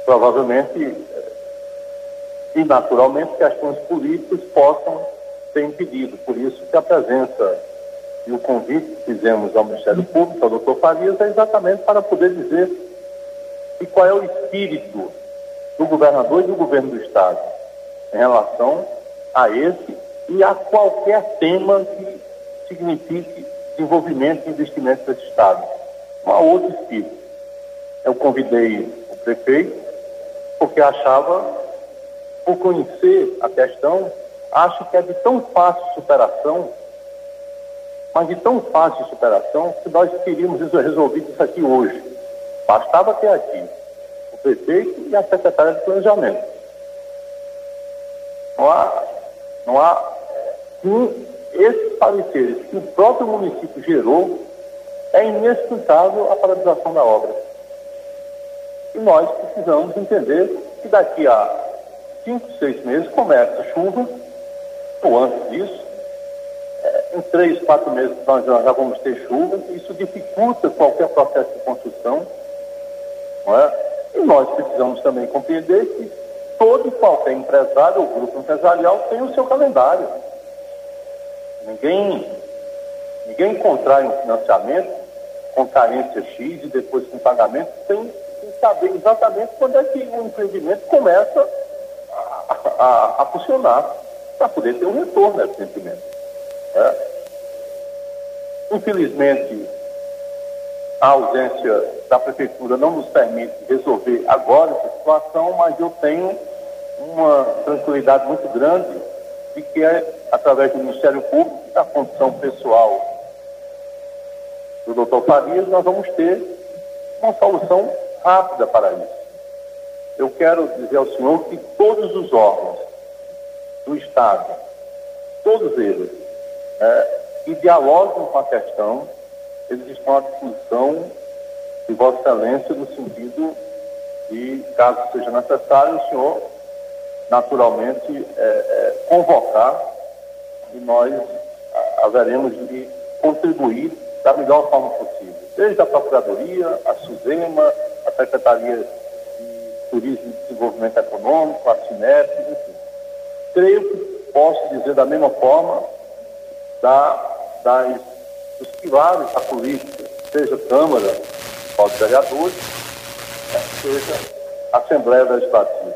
provavelmente e naturalmente questões políticas possam ser impedidas. Por isso que a presença e o convite que fizemos ao Ministério Público, ao doutor Farias, é exatamente para poder dizer e qual é o espírito do governador e do governo do Estado em relação a esse e a qualquer tema que signifique desenvolvimento e investimento desse Estado. Não há outro espírito. Eu convidei o prefeito porque achava, por conhecer a questão, acho que é de tão fácil superação, mas de tão fácil superação, que nós teríamos resolvido isso aqui hoje. Bastava ter aqui o prefeito e a secretária de Planejamento. Não há esses pareceres que o próprio município gerou, é inexplicável a paralisação da obra. E nós precisamos entender que daqui a 5, 6 meses começa a chuva, ou antes disso, em 3, 4 meses nós já vamos ter chuva, isso dificulta qualquer processo de construção, não é? E nós precisamos também compreender que todo e qualquer empresário ou grupo empresarial tem o seu calendário. Ninguém contrai um financiamento com carência X e depois com pagamento sem saber exatamente quando é que o empreendimento começa a funcionar para poder ter um retorno desse investimento. Infelizmente, a ausência da Prefeitura não nos permite resolver agora essa situação, mas eu tenho uma tranquilidade muito grande de que através do Ministério Público, da condição pessoal do doutor Farias, nós vamos ter uma solução rápida para isso. Eu quero dizer ao senhor que todos os órgãos do Estado, todos eles, que dialogam com a questão, eles estão à disposição de Vossa Excelência no sentido de, caso seja necessário, o senhor naturalmente convocar e nós haveremos de contribuir da melhor forma possível. Desde a Procuradoria, a SUSEMA, a Secretaria de Turismo e Desenvolvimento Econômico, a CINEP, enfim. Creio que posso dizer da mesma forma dos pilares da política, seja Câmara, Paulo de Vereadores, seja Assembleia Legislativa.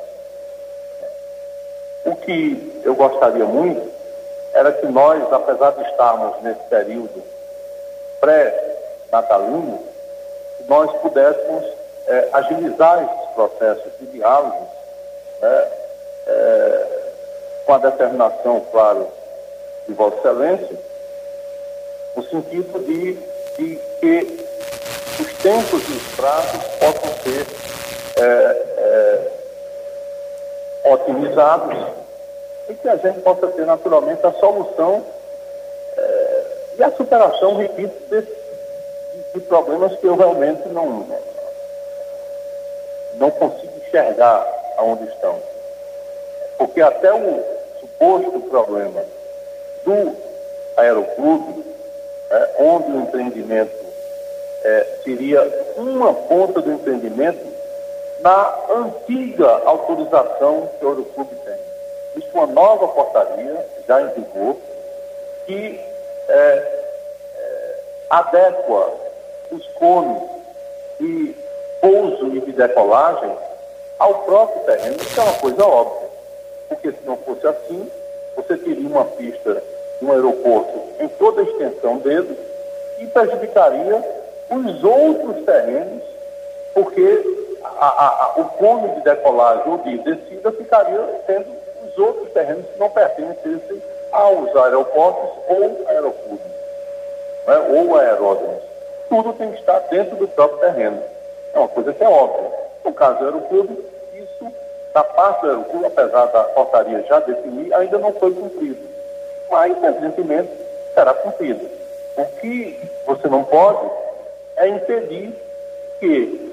O que eu gostaria muito era que nós, apesar de estarmos nesse período pré-natalino, nós pudéssemos agilizar esses processos de diálogo, com a determinação, claro, de Vossa Excelência, no sentido de que os tempos e os prazos possam ser otimizados e que a gente possa ter naturalmente a solução e a superação, repito, de problemas que eu realmente não consigo enxergar aonde estão. Porque até o suposto problema do aeroclube, onde o empreendimento seria uma ponta do empreendimento na antiga autorização que o aeroclube tem. Isso é uma nova portaria, já em vigor, que adequa os cones de pouso e de decolagem ao próprio terreno. Isso é uma coisa óbvia, porque se não fosse assim, você teria uma pista de um aeroporto em toda a extensão dele e prejudicaria os outros terrenos, porque o cone de decolagem ou de descida ficaria tendo os outros terrenos que não pertencem aos aeroportos ou aeroclubes, ou aeródromos. Tudo tem que estar dentro do próprio terreno. É uma coisa que é óbvia. No caso do aeroclube, isso, da parte do aeroclube, apesar da portaria já definir, ainda não foi cumprido. Mas, evidentemente, será cumprido. O que você não pode é impedir que,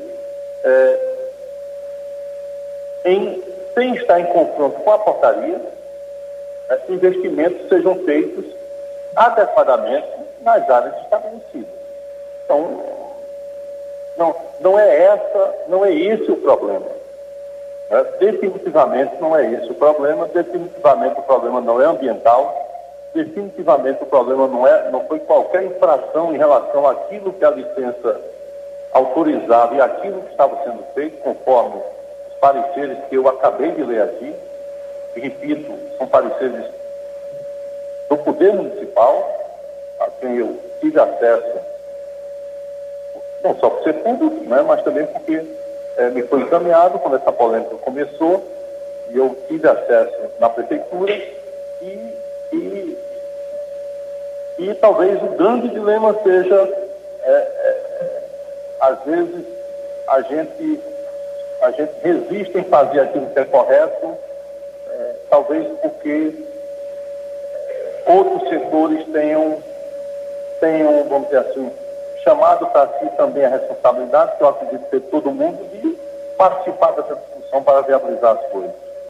sem estar em confronto com a portaria, investimentos sejam feitos adequadamente nas áreas estabelecidas. Então, não é esse o problema. Definitivamente não é esse o problema, definitivamente o problema não é ambiental, definitivamente o problema não foi qualquer infração em relação àquilo que a licença autorizava e aquilo que estava sendo feito, conforme os pareceres que eu acabei de ler aqui, e repito, são pareceres do Poder Municipal, a quem eu tive acesso, não só por ser público, né, mas também porque me foi encaminhado quando essa polêmica começou, e eu tive acesso na prefeitura, e talvez o grande dilema seja, às vezes, a gente resiste em fazer aquilo que é correto, talvez porque outros setores tenham, vamos dizer assim, chamado para si também a responsabilidade, que eu acredito ter todo mundo, de participar dessa discussão para viabilizar as coisas.